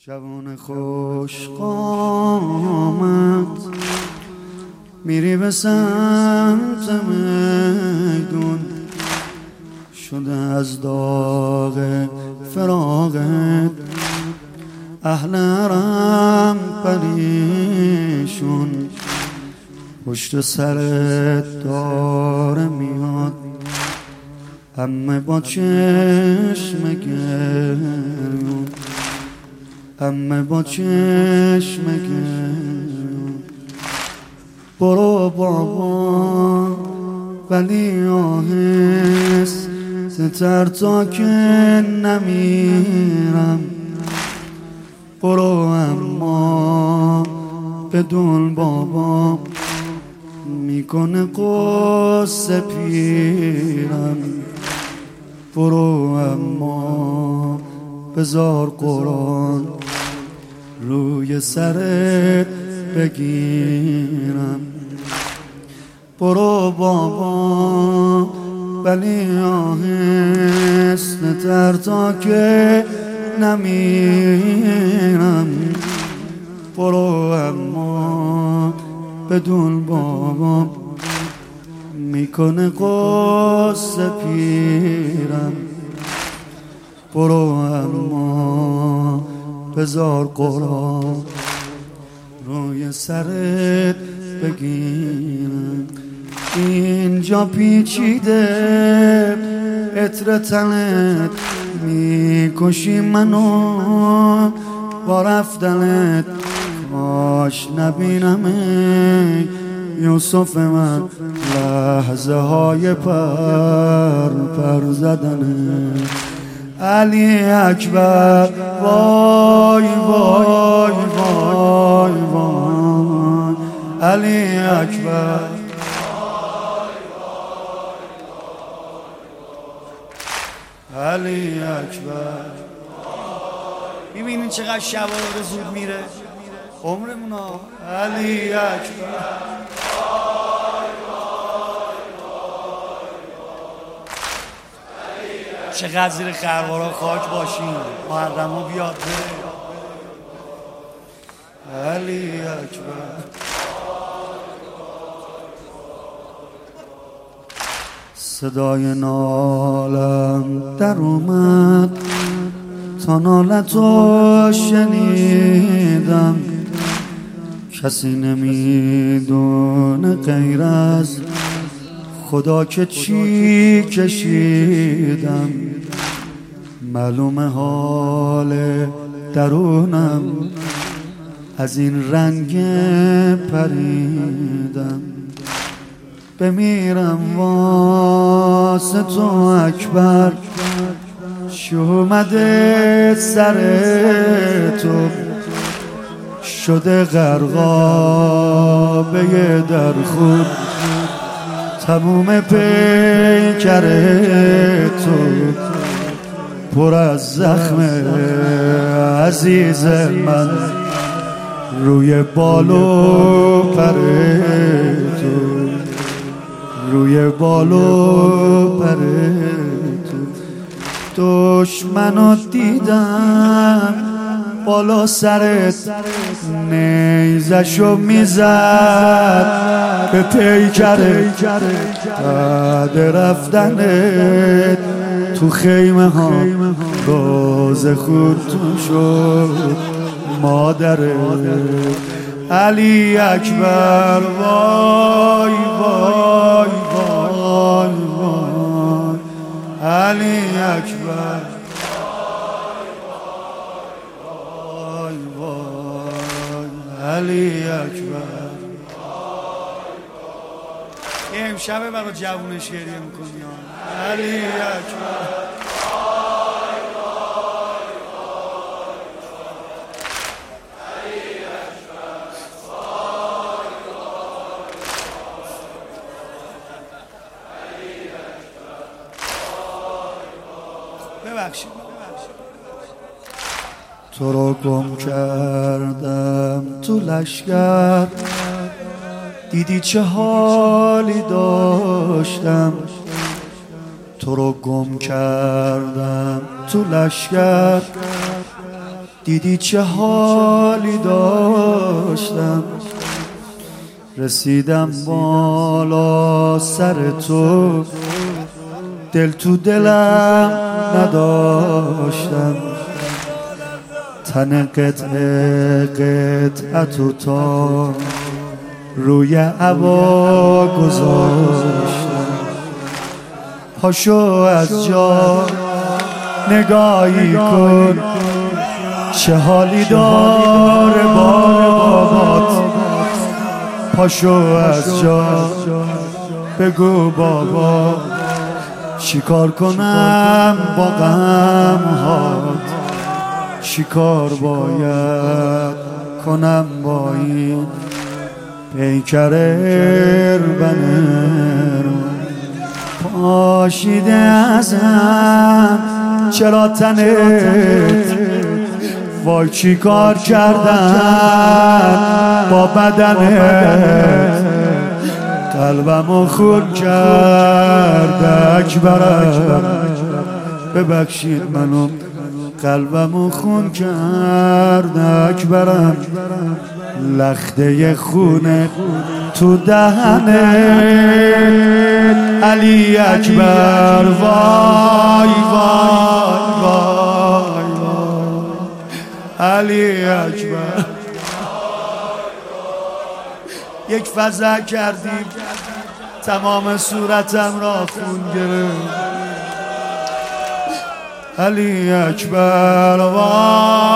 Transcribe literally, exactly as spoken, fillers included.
جوان خوش قامت میری به سمت میدون، شده از داغ فراقت اهل حرم پریشون. پشت سرت داره میاد عمه با چشم گریون، عمه با چشم گریون. برو بابا ولی آهست‌تر تا که نمیرم، برو اما بدون بابا میکنه قصه پیرم. برو اما بذار قرآن روی سرت بگیرم. برو بابا ولی آهسته تر تا که نمیرم، برو اما بدون بابا میکنه قصه پیرم. برو اما بذار قرآن روی سرت بگیرم. اینجا پیچیده عطر تنت میکشی منو با رفتنت، کاش نبینم یوسف من لحظه های پر پر زدنت. علی اکبر وای وای وای وای، علی اکبر علی اکبر. میبینین چقدر شب رو زود میره عمرمونا. علی اکبر چقدر زیر خروارا خاک باشیم، محرمو بیاد بره. علی اکبر. صدای نالم در اومد تا نالتو شنیدم، کسی نمیدونه غیر از خدا که چی کشیدم. معلومه حال درونم از این رنگ پریدم. بمیرم واسه تو اکبر، شومده سر تو شده غرقابه در خود، تموم پیکر تو پر از زخم عزیز من، روی بالو پر تو روی بالو پر تو. دشمنو دیدم بالا سرت نیزشو میزد به پیکرت، بعد رفتنت تو خیمه ها روز خودتون شد مادرت. علی اکبر وای وای وای وای، علی اکبر وای وای، علی اکبر. یه امشبه برای جوونش گریه میکنی علی اکبر. ببخشید تو رو گم کردم تو لشگر، دیدی چه حالی داشتم. تو رو گم کردم تو لشگر، دیدی چه حالی داشتم، رسیدم بالا سر تو، دل تو دلم نداشتم، تن قطعه قطعتو تا روی عبا گذاشتم. پاشو از جا نگاهی کن، چه حالی داره بابات. پاشو از جا بگو بابا، چیکار کنم با غم‌هات، چیکار باید کنم با این پیکر اربنر. پاشیده ازم چرا تنت، وای چی کار کردن با بدنت، قلبمو خون کرد اکبرم. ببخشید منو، قلبمو خون کرد اکبرم. لخته خونه تو دهنت علی اکبر. وای وای وای وای علی اکبر. یک فزع کردیم، تمام صورتم را خون گرفت. علی اکبر. وای